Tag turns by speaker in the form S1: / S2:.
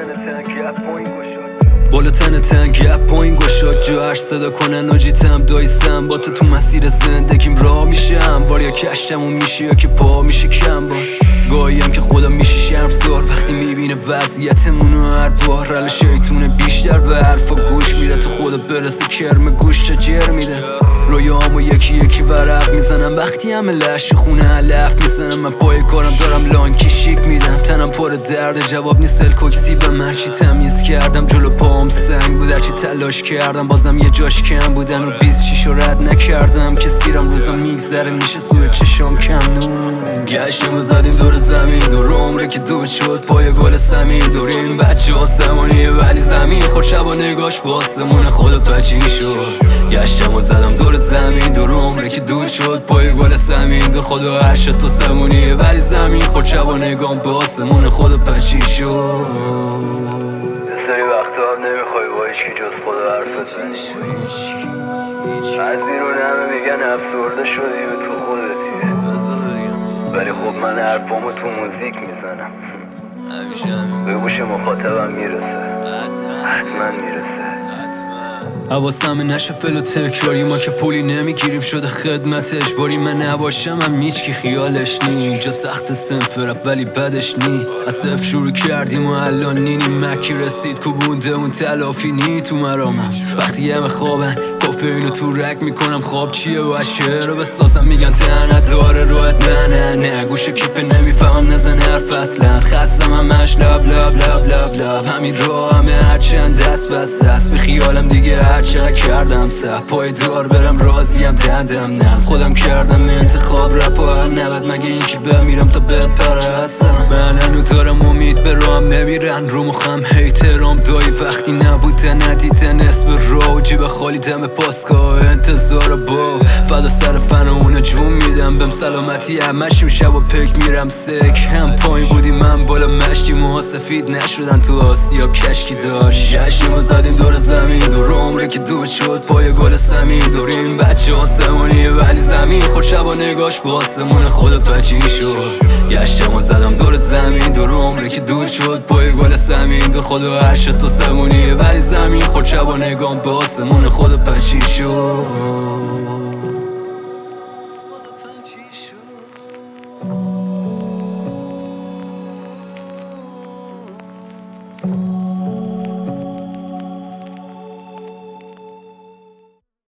S1: بالا تن تنگ گپ پایین گشاد جو هر صدا کنن ناجیتم دایستم با تو مسیر زندگیم راه میشم بار یا کشتمون میشه یا که پا میشه کم بار گاهیم که خدا میشه شرمسار وقتی میبینه وضعیتمونو هر بار رل شیطونه بیشتر به حرفا گوش میده تا خدا برسه کرم گوش تا جر میده رویامو یکی یکی ورق میزنم وقتی همه لش خونه علف میزنم من پای کارم دارم لانکی شیک میدم تنم پر درد جواب نیست الکوکسی به من چی تمیز کردم جلو پام سنگ بود هرچی تلاش کردم بازم یه جاش کم بودن و 26 رو رد نکردم که سیرم روزا میگذره میشه سوی چشام کم نون گشتیم و زدیم دور زمین دور عمره که دود شد پای گل سمین دور این بچه آسمونیه ولی زمین خود شبا نگاش با آسمون خدا پچی شد گشتم و زدم دور زمین دور عمره که دود شد پای گل سمین دور خدا عرشت تو سمونیه ولی زمین خود شبا نگام به آسمون خدا پچی شد
S2: سری وقتا هم نمیخوای با هیچکی جز خدا حرف بزنی از بیرون همه میگن افسرده شدی و تو خودتی ولی خب من حرفامو تو موزیک میزنم به گوش مخاطبم میرسه حتما میرسه
S1: حواسم نشه فل و تکراری ما که پولی نمیگیریم شده خدمتش باری من نباشم هم هیچکی خیالش نی اینجا سخت سنفرب ولی بدش نی از صفر شروع کردیم و الان نینی مکی رسید کوبونده اون تلافی نی تو مرامم وقتی همه خوابن کافئینو تو رک میکنم خواب چیه و از شعر بسازم میگن تنه داره روحت نه گوش کیپه نمیفهم نزن حرف اصلا خستم همش لب لب لب لب لب همین راه همه هرچند دست بسته است به خیالم دیگه هرچقدر کردم سه پای دار برم راضیم دندم نرم خودم کردم انتخاب رپ و هر نبد مگه این که بمیرم تا بپره هستم من هنو دارم امید به رام نمیرن رو مخم هیترام دایی وقتی نبودن ندیدن اسم رو جیب خالی دم پاسگاه انتظار با فدا سر فن و اونو جون میدم بهم سلامتی همشیم شب و پک میرم سک هم پایین بودی من بالا مشتی موها سفید نشدن تو آسیاب کشکی داشت گشتیم و زدیم دور زمین دور عمره که دود شد پای گل سمین دور این بچه آسمونیه ولی زمین خود شبا نگاش با آسمون خدا پچی شد گشتم و زدم دور زمین دور عمره که دود شد پای گل سمین دور خدا عرشت تو سمونیه ولی زمین خود شبا نگام به آسمون خدا پچی شد